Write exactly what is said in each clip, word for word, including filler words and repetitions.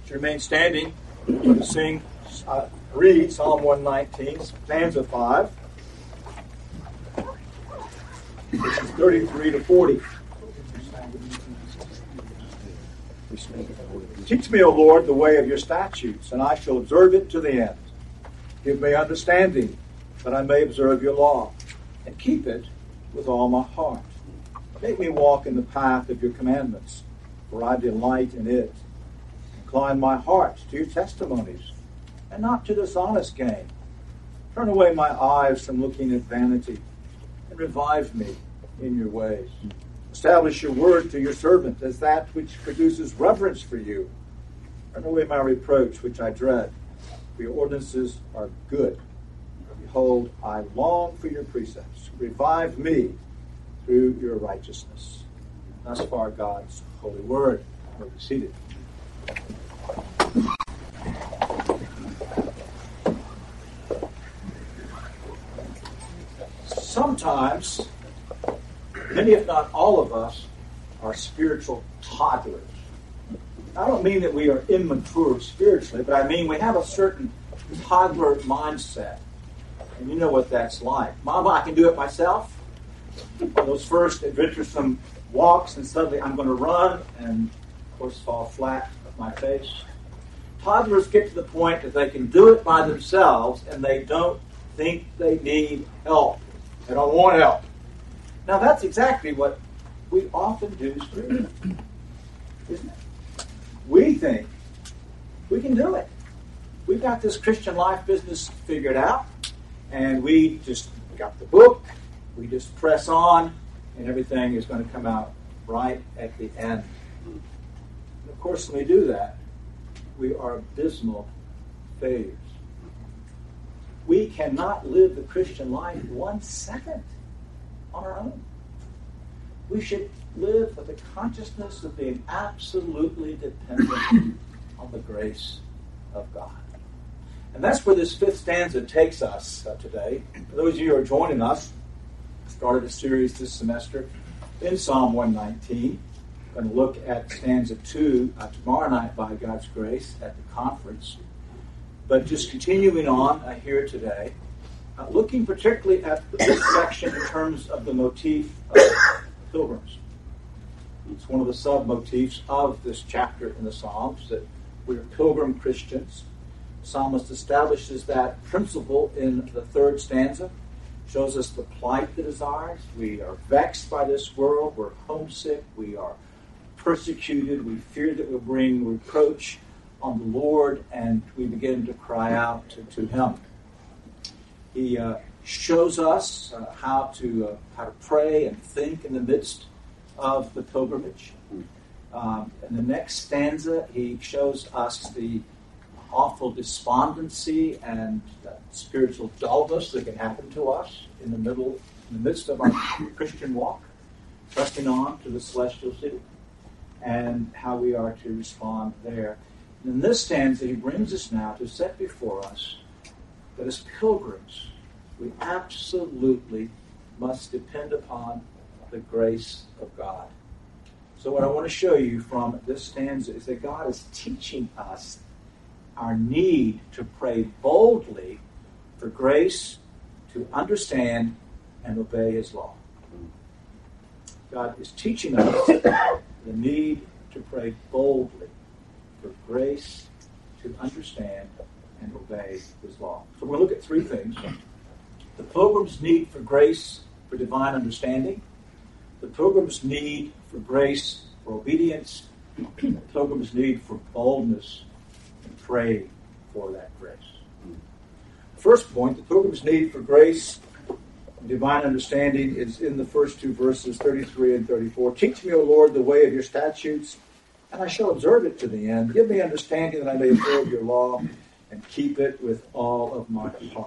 To remain standing, we're going to sing, uh, read Psalm one nineteen, stanza five, which is thirty-three to forty. Teach me, O Lord, the way of your statutes, and I shall observe it to the end. Give me understanding, that I may observe your law, and keep it with all my heart. Make me walk in the path of your commandments, for I delight in it. Incline my heart to your testimonies, and not to dishonest gain. Turn away my eyes from looking at vanity, and revive me in your ways. Establish your word to your servant as that which produces reverence for you. Turn away my reproach, which I dread, for your ordinances are good. Behold, I long for your precepts. Revive me through your righteousness. Thus far, God's holy word. We'll be seated. Sometimes, many if not all of us are spiritual toddlers. I don't mean that we are immature spiritually, but I mean we have a certain toddler mindset. And you know what that's like. Mama, I can do it myself. Those first adventuresome walks, and suddenly I'm going to run and, of course, fall flat on my face. Toddlers get to the point that they can do it by themselves, and they don't think they need help. They don't want help. Now, that's exactly what we often do spiritually, isn't it? We think we can do it. We've got this Christian life business figured out, and we just got the book, we just press on, and everything is going to come out right at the end. And of course, when we do that, we are abysmal failures. We cannot live the Christian life one second on our own. We should live with the consciousness of being absolutely dependent on the grace of God. And that's where this fifth stanza takes us uh, today. For those of you who are joining us, I started a series this semester in Psalm one nineteen. We're going to look at stanza two uh, tomorrow night by God's grace at the conference. But just continuing on uh, here today, uh, looking particularly at this section in terms of the motif of pilgrims. It's one of the sub-motifs of this chapter in the Psalms, that we are pilgrim Christians. The psalmist establishes that principle in the third stanza, shows us the plight that is ours. We are vexed by this world, we're homesick, we are persecuted, we fear that we'll bring reproach on the Lord, and we begin to cry out to, to Him. He uh, shows us uh, how to uh, how to pray and think in the midst of the pilgrimage. Um, in the next stanza, he shows us the awful despondency and uh, spiritual dullness that can happen to us in the middle, in the midst of our Christian walk, pressing on to the celestial city, and how we are to respond there. And in this stanza, he brings us now to set before us that as pilgrims, we absolutely must depend upon the grace of God. So what I want to show you from this stanza is that God is teaching us our need to pray boldly for grace to understand and obey His law. God is teaching us the need to pray boldly for grace to understand and obey His law. So we're going to look at three things. The pilgrim's need for grace for divine understanding, the pilgrim's need for grace for obedience, the pilgrim's need for boldness and pray for that grace. First point, the pilgrim's need for grace and divine understanding is in the first two verses, thirty-three and thirty-four. Teach me, O Lord, the way of your statutes, and I shall observe it to the end. Give me understanding that I may observe your law and keep it with all of my heart.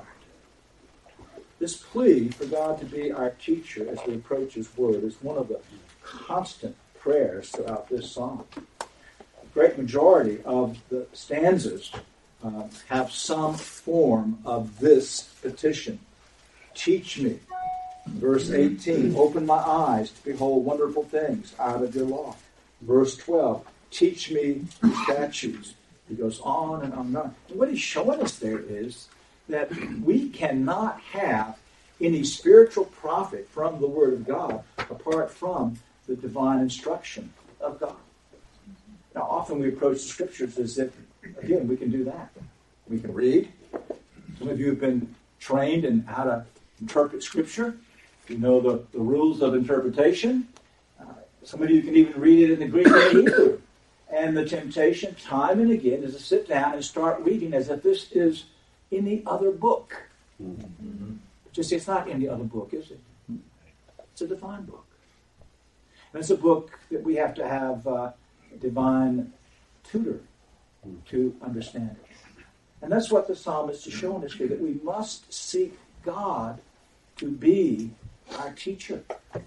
This plea for God to be our teacher as we approach His Word is one of the constant prayers throughout this psalm. The great majority of the stanzas uh, have some form of this petition. Teach me. Verse eighteen, open my eyes to behold wonderful things out of your law. Verse twelve, teach me your statutes. He goes on and on and on. And what he's showing us there is that we cannot have any spiritual profit from the Word of God apart from the divine instruction of God. Now, often we approach the Scriptures as if, again, we can do that. We can read. Some of you have been trained in how to interpret Scripture. You know the, the rules of interpretation. Uh, some of you can even read it in the Greek and the Hebrew. And the temptation, time and again, is to sit down and start reading as if this is any other book. Mm-hmm. Just it's not any other book, is it? It's a divine book. And it's a book that we have to have uh, a divine tutor to understand it. And that's what the psalmist is showing us here, that we must seek God to be our teacher.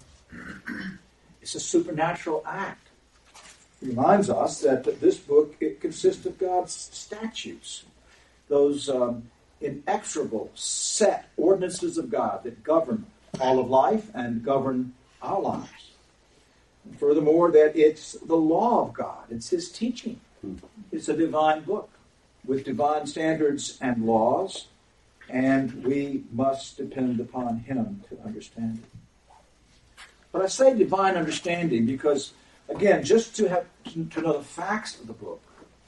It's a supernatural act. It reminds us that this book, it consists of God's statutes, those um, inexorable set ordinances of God that govern all of life and govern our lives. And furthermore, that it's the law of God. It's His teaching. It's a divine book with divine standards and laws, and we must depend upon Him to understand it. But I say divine understanding because, again, just to have to know the facts of the book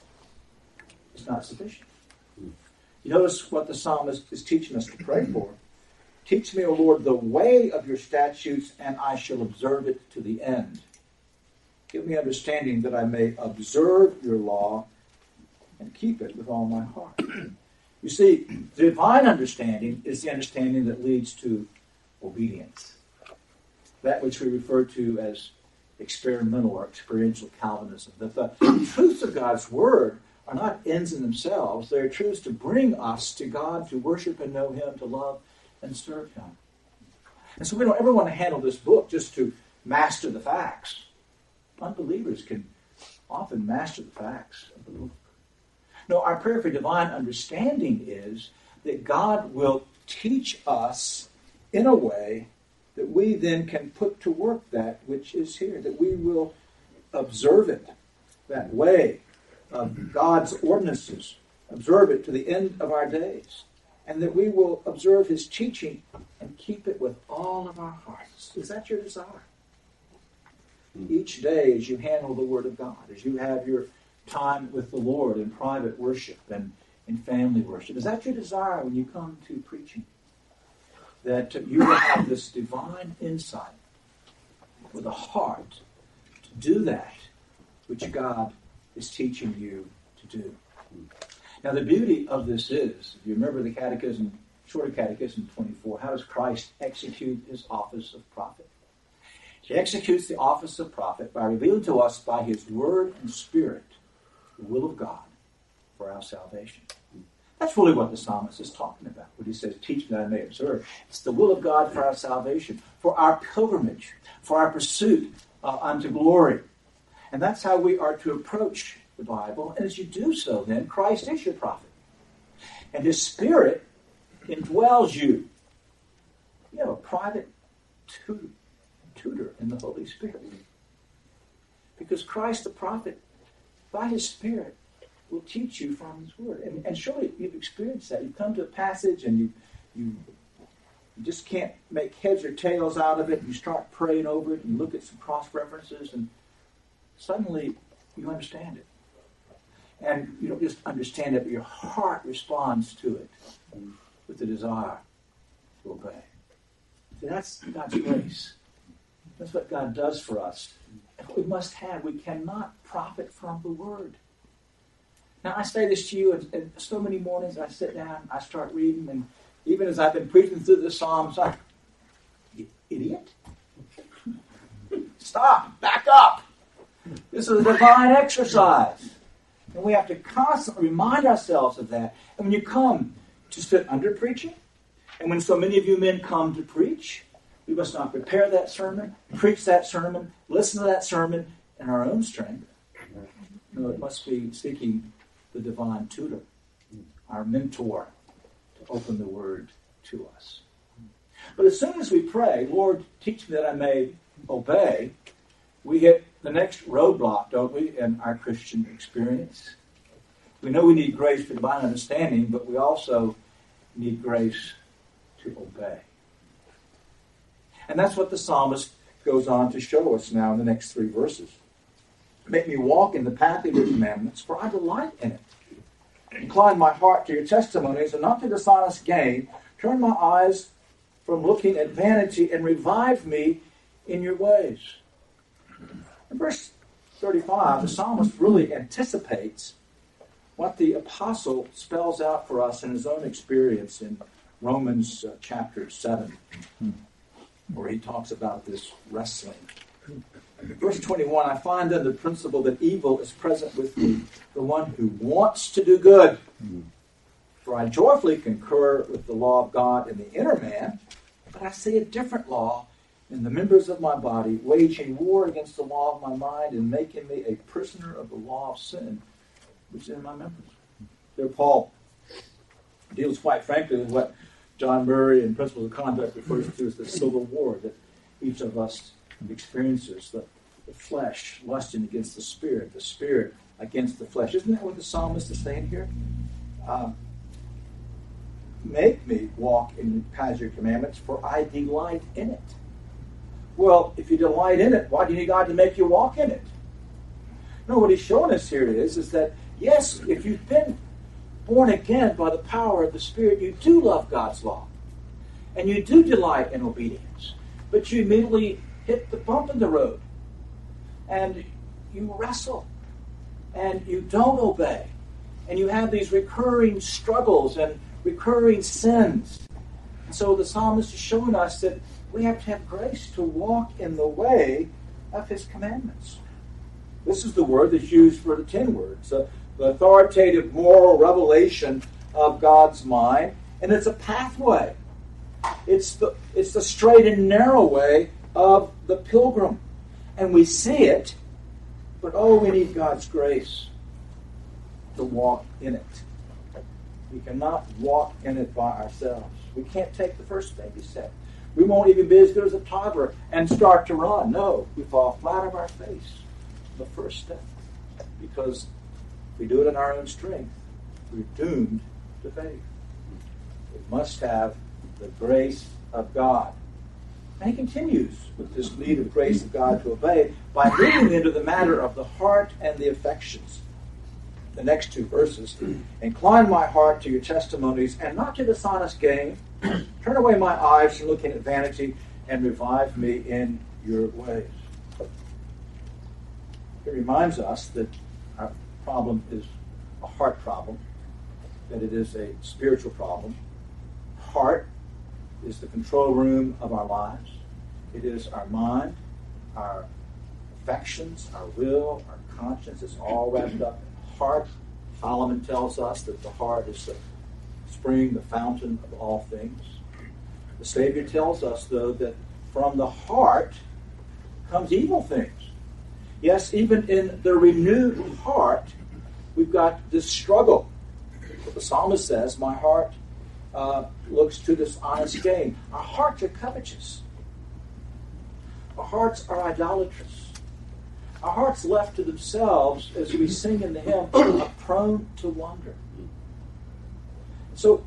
is not sufficient. You notice what the psalmist is teaching us to pray for. Teach me, O Lord, the way of your statutes, and I shall observe it to the end. Give me understanding that I may observe your law and keep it with all my heart. You see, divine understanding is the understanding that leads to obedience. That which we refer to as experimental or experiential Calvinism. That the truths of God's Word are not ends in themselves. They are truths to bring us to God, to worship and know Him, to love and serve Him. And so we don't ever want to handle this book just to master the facts. Unbelievers can often master the facts of the book. No, our prayer for divine understanding is that God will teach us in a way that we then can put to work that which is here, that we will observe it, that way of God's ordinances, observe it to the end of our days, and that we will observe His teaching and keep it with all of our hearts. Is that your desire? Each day as you handle the Word of God, as you have your time with the Lord in private worship and in family worship, is that your desire when you come to preaching? That you will have this divine insight with a heart to do that which God is teaching you to do. Now the beauty of this is, if you remember the catechism, shorter catechism twenty-four, how does Christ execute His office of prophet? He executes the office of prophet by revealing to us by His Word and Spirit the will of God for our salvation. That's really what the psalmist is talking about when he says, teach me that I may observe. It's the will of God for our salvation, for our pilgrimage, for our pursuit uh, unto glory. And that's how we are to approach the Bible. And as you do so, then, Christ is your prophet. And His Spirit indwells you. You have a private tutor, tutor in the Holy Spirit. Because Christ the prophet, by His Spirit, will teach you from His Word. And, and surely you've experienced that. You've come to a passage and you, you you just can't make heads or tails out of it. You start praying over it and look at some cross-references and suddenly you understand it. And you don't just understand it, but your heart responds to it with the desire to obey. See, that's God's grace. That's what God does for us. That's what we must have. We cannot profit from the Word. Now, I say this to you, and, and so many mornings I sit down, I start reading, and even as I've been preaching through the Psalms, I, you idiot, stop, back up. This is a divine exercise. And we have to constantly remind ourselves of that. And when you come to sit under preaching, and when so many of you men come to preach, we must not prepare that sermon, preach that sermon, listen to that sermon in our own strength. No, it must be seeking the divine tutor, our mentor, to open the Word to us. But as soon as we pray, Lord, teach me that I may obey, we hit the next roadblock, don't we, in our Christian experience? We know we need grace for divine understanding, but we also need grace to obey. And that's what the psalmist goes on to show us now in the next three verses. Make me walk in the path of your commandments, for I delight in it. Incline my heart to your testimonies, and not to dishonest gain. Turn my eyes from looking at vanity, and revive me in your ways. In verse thirty-five, the psalmist really anticipates what the apostle spells out for us in his own experience in Romans uh, chapter seven, where he talks about this wrestling. Verse twenty-one, I find then the principle that evil is present with me, the one who wants to do good. For I joyfully concur with the law of God in the inner man, but I see a different law in the members of my body, waging war against the law of my mind and making me a prisoner of the law of sin, which is in my members. There Paul deals quite frankly with what John Murray in Principles of Conduct refers to as the civil war that each of us experiences, the, the flesh lusting against the spirit, the spirit against the flesh. Isn't that what the psalmist is saying here? Um, Make me walk in the paths of your commandments, for I delight in it. Well, if you delight in it, why do you need God to make you walk in it? No, what he's showing us here is, is that, yes, if you've been born again by the power of the Spirit, you do love God's law. And you do delight in obedience. But you immediately hit the bump in the road. And you wrestle. And you don't obey. And you have these recurring struggles and recurring sins. And so the psalmist is showing us that we have to have grace to walk in the way of his commandments. This is the word that's used for the ten words, uh, the authoritative moral revelation of God's mind, and it's a pathway. It's the, it's the straight and narrow way of the pilgrim. And we see it, but oh, we need God's grace to walk in it. We cannot walk in it by ourselves. We can't take the first baby step. We won't even be as good as a toddler and start to run. No, we fall flat on our face the first step. Because if we do it in our own strength, we're doomed to fail. We must have the grace of God. And he continues with this need of grace of God to obey by moving into the matter of the heart and the affections. The next two verses, incline my heart to your testimonies and not to dishonest gain. Turn away my eyes from looking at vanity and revive me in your ways. It reminds us that our problem is a heart problem, that it is a spiritual problem. Heart is the control room of our lives. It is our mind, our affections, our will, our conscience. It's all wrapped up in heart. Solomon tells us that the heart is the spring, the fountain of all things. The Savior tells us, though, that from the heart comes evil things. Yes, even in the renewed heart, we've got this struggle. But the psalmist says, my heart uh, looks to this honest gain. Our hearts are covetous. Our hearts are idolatrous. Our hearts left to themselves, as we sing in the hymn, are prone to wander. So,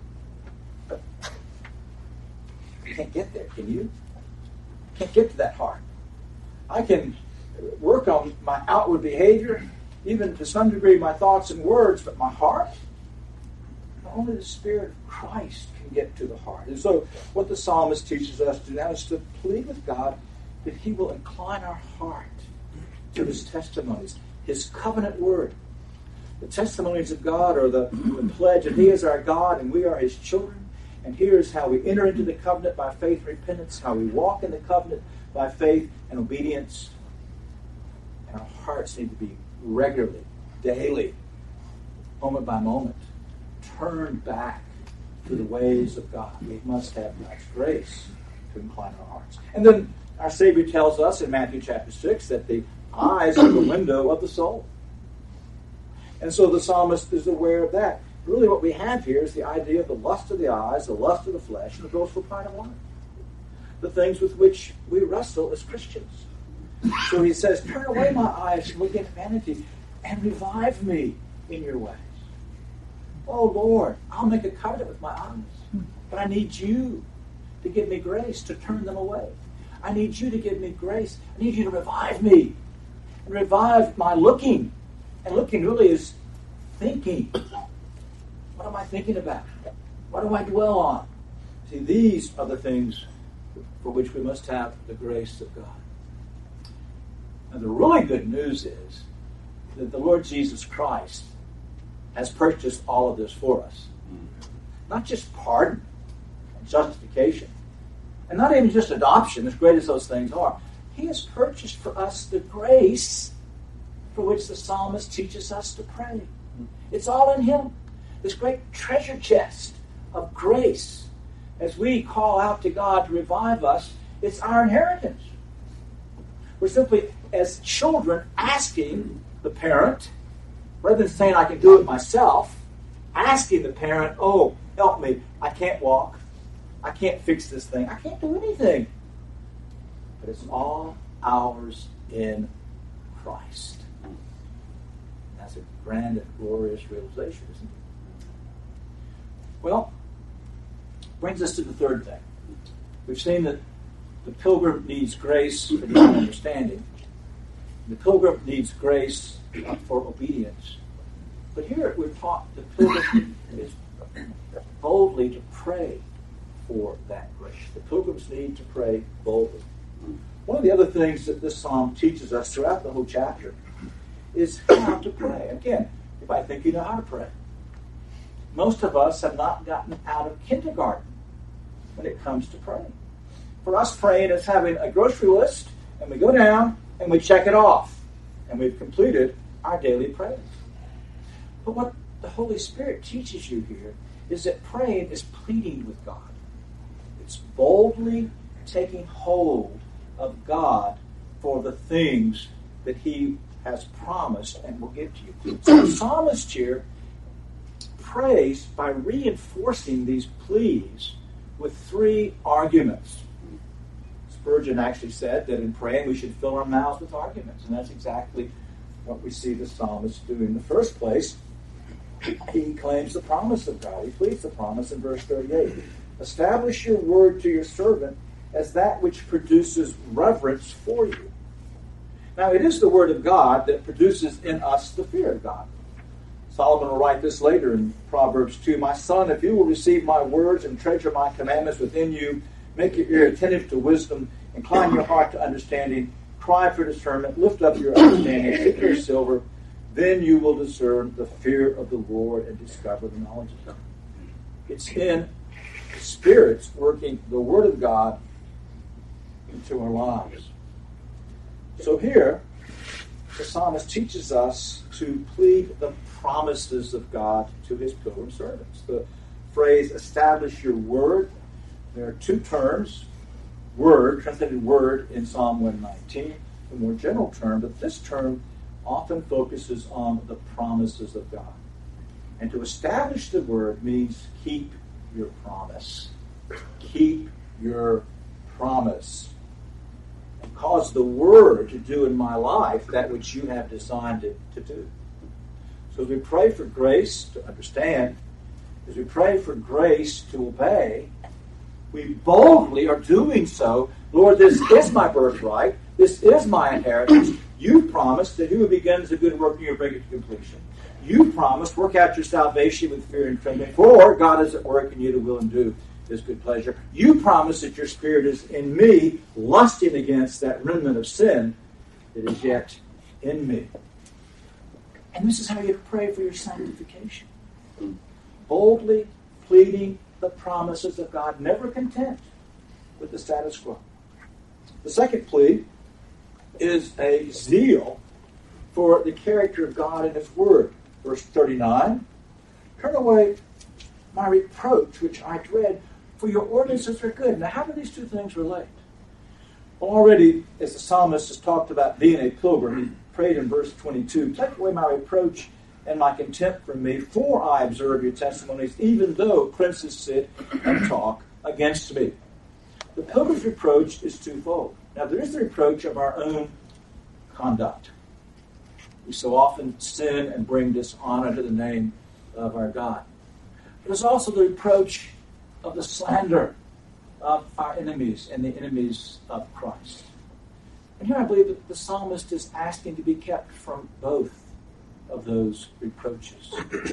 you can't get there, can you? Can't get to that heart. I can work on my outward behavior, even to some degree my thoughts and words, but my heart, only the Spirit of Christ can get to the heart. And so what the psalmist teaches us to do now is to plead with God that he will incline our heart to his testimonies, his covenant word. The testimonies of God are the, the pledge that he is our God and we are his children. And here's how we enter into the covenant by faith and repentance, how we walk in the covenant by faith and obedience. And our hearts need to be regularly, daily, moment by moment, turned back to the ways of God. We must have God's grace to incline our hearts. And then our Savior tells us in Matthew chapter six that the eyes are the window of the soul. And so the psalmist is aware of that. Really what we have here is the idea of the lust of the eyes, the lust of the flesh, and the boastful pride of life. The things with which we wrestle as Christians. So he says, turn away my eyes from looking at vanity and revive me in your ways. Oh, Lord, I'll make a covenant with my eyes. But I need you to give me grace to turn them away. I need you to give me grace. I need you to revive me. And revive my looking. And looking really is thinking. What am I thinking about? What do I dwell on? See, these are the things for which we must have the grace of God. And the really good news is that the Lord Jesus Christ has purchased all of this for us. Not just pardon and justification, and not even just adoption, as great as those things are. He has purchased for us the grace for which the psalmist teaches us to pray. It's all in Him. This great treasure chest of grace. As we call out to God to revive us, it's our inheritance. We're simply, as children, asking the parent, rather than saying I can do it myself, asking the parent, oh, help me, I can't walk, I can't fix this thing, I can't do anything. But it's all ours in Christ. That's a grand and glorious realization, isn't it? Well, brings us to the third thing. We've seen that the pilgrim needs grace for the understanding. The pilgrim needs grace for obedience. But here we're taught the pilgrim is boldly to pray for that grace. The pilgrims need to pray boldly. One of the other things that this psalm teaches us throughout the whole chapter is how to pray. Again, you might think you know how to pray. Most of us have not gotten out of kindergarten when it comes to praying. For us, praying is having a grocery list, and we go down and we check it off, and we've completed our daily prayers. But what the Holy Spirit teaches you here is that praying is pleading with God. It's boldly taking hold of God for the things that He has promised and will give to you. So the psalmist here prays by reinforcing these pleas with three arguments. Spurgeon actually said that in praying we should fill our mouths with arguments, and that's exactly what we see the psalmist do. In the first place, he claims the promise of God. He pleads the promise in verse thirty-eight. Establish your word to your servant as that which produces reverence for you. Now, it is the word of God that produces in us the fear of God. Solomon will write this later in Proverbs two. My son, if you will receive my words and treasure my commandments within you, make your ear attentive to wisdom, incline your heart to understanding, cry for discernment, lift up your understanding, seek your silver, then you will discern the fear of the Lord and discover the knowledge of Him. It's in the Spirit's working the Word of God into our lives. So here, the psalmist teaches us to plead the promises of God to His pilgrim servants. The phrase, establish your word, there are two terms, word, translated word in Psalm one nineteen, a more general term, but this term often focuses on the promises of God. And to establish the word means keep your promise. Keep your promise. And cause the word to do in my life that which you have designed it to do. So as we pray for grace to understand, as we pray for grace to obey, we boldly are doing so. Lord, this is my birthright. This is my inheritance. You promised that He who begins a good work and you bring it to completion. You promised, work out your salvation with fear and trembling, for God is at work in you to will and do His good pleasure. You promised that your Spirit is in me, lusting against that remnant of sin that is yet in me. And this is how you pray for your sanctification. Boldly pleading the promises of God, never content with the status quo. The second plea is a zeal for the character of God and His Word. Verse thirty-nine, turn away my reproach, which I dread, for your ordinances are good. Now, how do these two things relate? Well, already, as the psalmist has talked about being a pilgrim, he prayed in verse twenty-two, take away my reproach and my contempt from me, for I observe your testimonies, even though princes sit and talk against me. The pilgrim's reproach is twofold. Now, there is the reproach of our own conduct. We so often sin and bring dishonor to the name of our God. There's also the reproach of the slander of our enemies and the enemies of Christ. And here I believe that the psalmist is asking to be kept from both of those reproaches.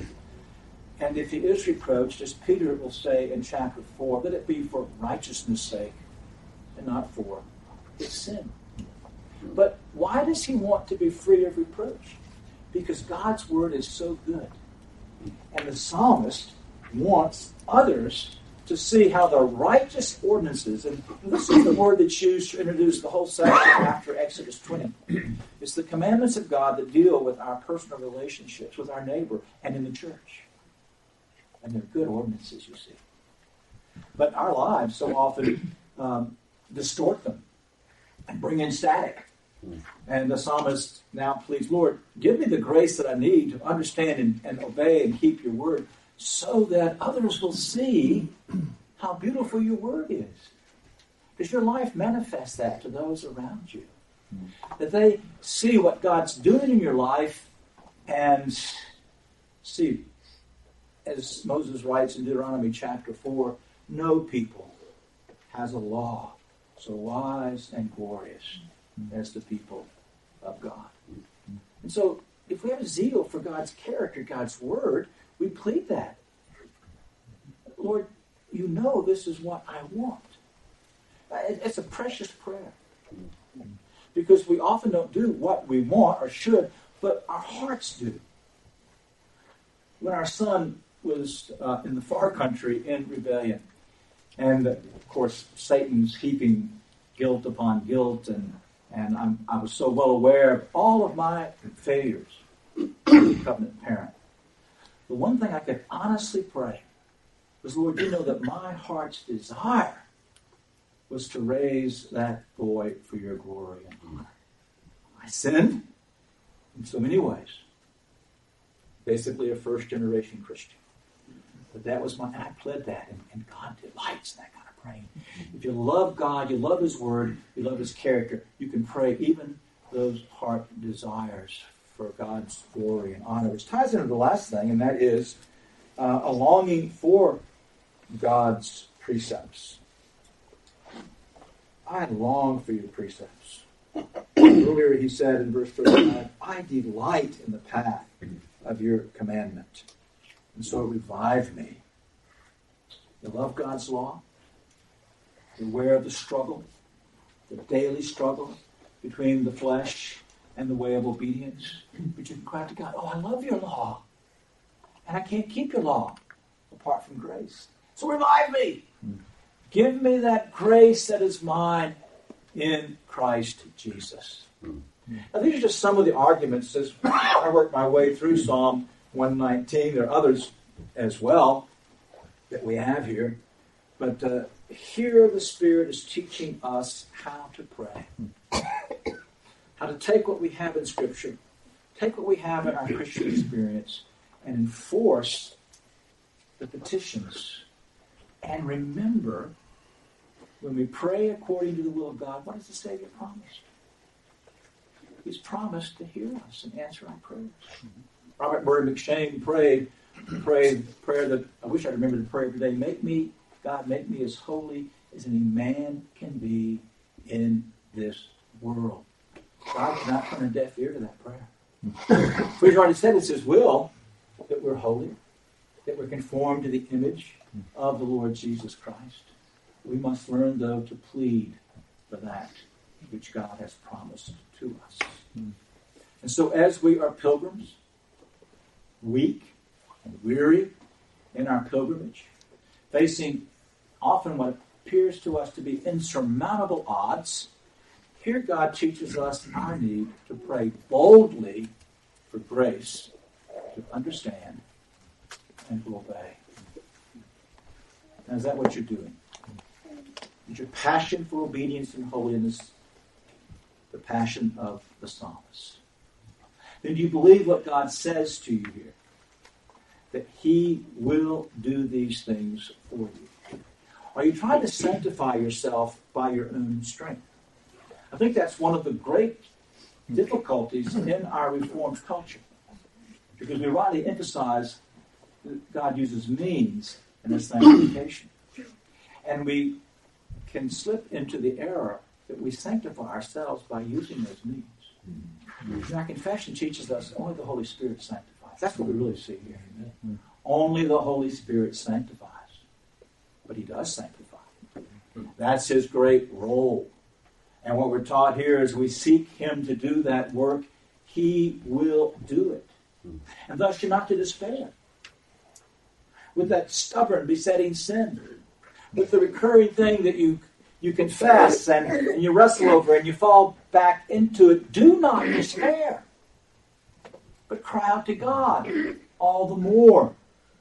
And if he is reproached, as Peter will say in chapter four, let it be for righteousness' sake and not for his sin. But why does he want to be free of reproach? Because God's word is so good. And the psalmist wants others to see how the righteous ordinances, and this is the word that's used to introduce the whole section after Exodus twenty. It's the commandments of God that deal with our personal relationships with our neighbor and in the church. And they're good ordinances, you see. But our lives so often um, distort them and bring in static. And the psalmist now pleads, Lord, give me the grace that I need to understand and, and obey and keep your word, so that others will see how beautiful your word is. Does your life manifest that to those around you? That they see what God's doing in your life and see, as Moses writes in Deuteronomy chapter four, no people has a law so wise and glorious as the people of God. And so, if we have a zeal for God's character, God's word, we plead that. Lord, you know this is what I want. It's a precious prayer. Because we often don't do what we want or should, but our hearts do. When our son was uh, in the far country in rebellion, and of course Satan's heaping guilt upon guilt, and, and I'm, I was so well aware of all of my failures as a covenant parent. The one thing I could honestly pray was, Lord, you know that my heart's desire was to raise that boy for your glory and honor. I sinned in so many ways. Basically a first-generation Christian. But that was my, and I pled that, and, and God delights in that kind of praying. If you love God, you love His Word, you love His character, you can pray even those heart desires for God's glory and honor. Which ties into the last thing, and that is uh, a longing for God's precepts. I long for your precepts. Earlier he said in verse thirty-nine, I delight in the path of your commandment. And so revive me. You love God's law. You're aware of the struggle, the daily struggle between the flesh and the way of obedience. But you can cry to God, oh, I love your law. And I can't keep your law apart from grace. So revive me. Give me that grace that is mine in Christ Jesus. Now, these are just some of the arguments as I work my way through Psalm one nineteen. There are others as well that we have here. But uh, here the Spirit is teaching us how to pray. How to take what we have in Scripture, take what we have in our Christian experience, and enforce the petitions. And remember, when we pray according to the will of God, what does the Savior promise? He's promised to hear us and answer our prayers. Robert Murray McShane prayed, prayed the prayer that I wish I remembered the prayer today. Make me, God, make me as holy as any man can be in this world. God cannot turn a deaf ear to that prayer. For He's already said it's His will that we're holy, that we're conformed to the image of the Lord Jesus Christ. We must learn, though, to plead for that which God has promised to us. And so as we are pilgrims, weak and weary in our pilgrimage, facing often what appears to us to be insurmountable odds, here God teaches us our need to pray boldly for grace to understand and to obey. Now, is that what you're doing? Is your passion for obedience and holiness the passion of the psalmist? Then do you believe what God says to you here? That He will do these things for you? Are you trying to sanctify yourself by your own strength? I think that's one of the great difficulties in our Reformed culture. Because we rightly emphasize God uses means in His sanctification. And we can slip into the error that we sanctify ourselves by using those means. And our confession teaches us only the Holy Spirit sanctifies. That's what we really see here. Only the Holy Spirit sanctifies. But He does sanctify. That's His great role. And what we're taught here is we seek Him to do that work. He will do it. And thus you're not to despair. With that stubborn, besetting sin, with the recurring thing that you you confess and, and you wrestle over and you fall back into it, do not despair. But cry out to God all the more.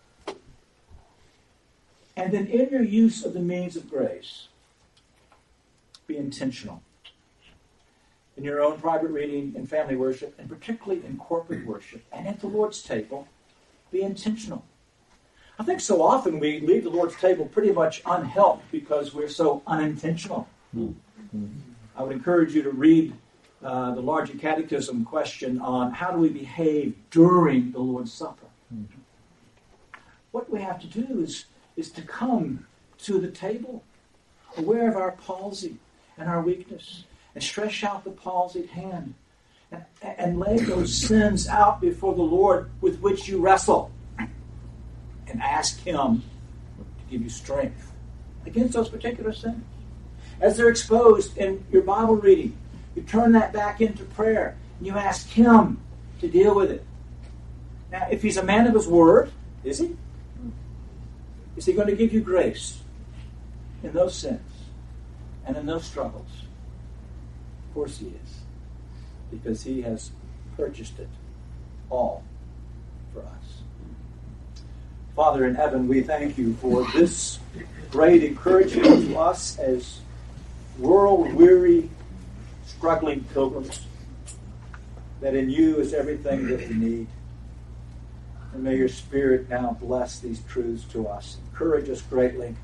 And then in your use of the means of grace, be intentional. In your own private reading and family worship, and particularly in corporate worship, and at the Lord's table, be intentional. I think so often we leave the Lord's table pretty much unhelped because we're so unintentional. Mm-hmm. I would encourage you to read uh, the larger catechism question on how do we behave during the Lord's Supper. Mm-hmm. What we have to do is, is to come to the table, aware of our palsy and our weakness, and stretch out the palsied hand and, and lay those sins out before the Lord with which you wrestle. And ask Him to give you strength against those particular sins. As they're exposed in your Bible reading, you turn that back into prayer and you ask Him to deal with it. Now, if He's a man of His word, is He? Is He going to give you grace in those sins and in those struggles? Of course He is. Because He has purchased it all for us. Father in heaven, we thank You for this great encouragement to us as world-weary, struggling pilgrims, that in You is everything that we need. And may Your Spirit now bless these truths to us. Encourage us greatly.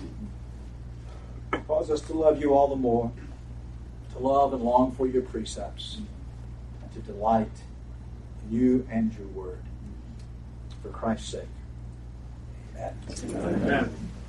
Cause us to love You all the more, to love and long for Your precepts, and to delight in You and Your word. For Christ's sake. Amen. Amen.